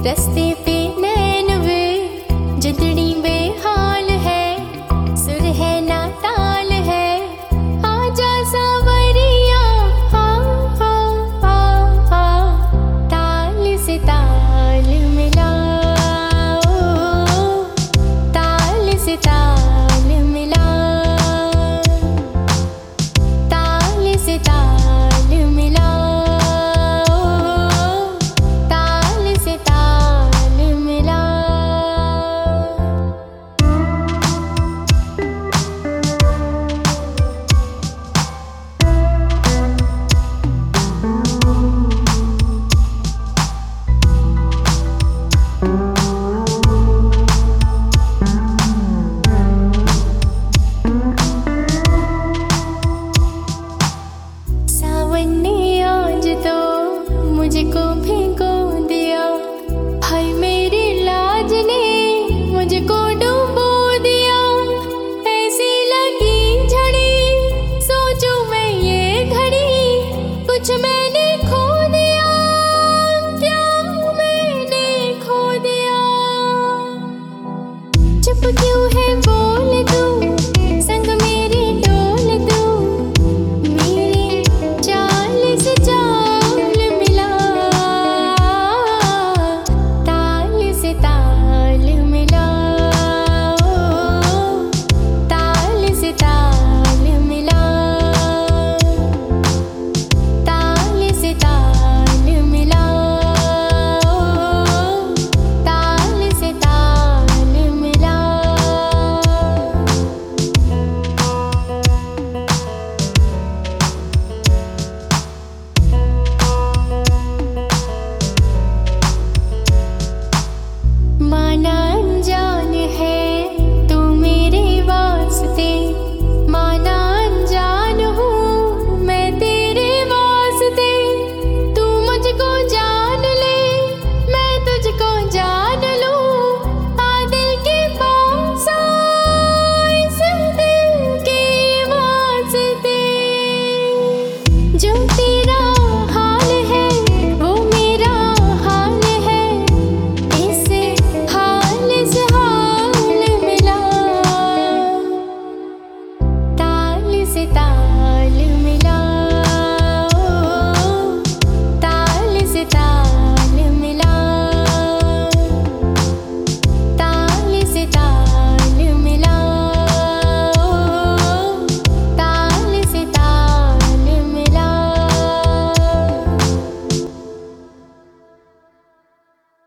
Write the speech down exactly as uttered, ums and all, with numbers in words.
रस्ते पे नैन वे जितनी बेहाल है, सुर है ना ताल है, आजा सावरिया हाँ हाँ हाँ हाँ, ताल से ताल मिला, ताल से ताल मिला, ताल से ताल मिला, ताल से ताल मिला। सावन ने आज तो मुझको भिगो दिया, हाय मेरी लाज ने मुझको डुबो दिया, ऐसी लगी झड़ी सोचूं मैं ये घड़ी, कुछ मैंने खो दिया, क्या मैंने खो दिया, चुप क्यों है वो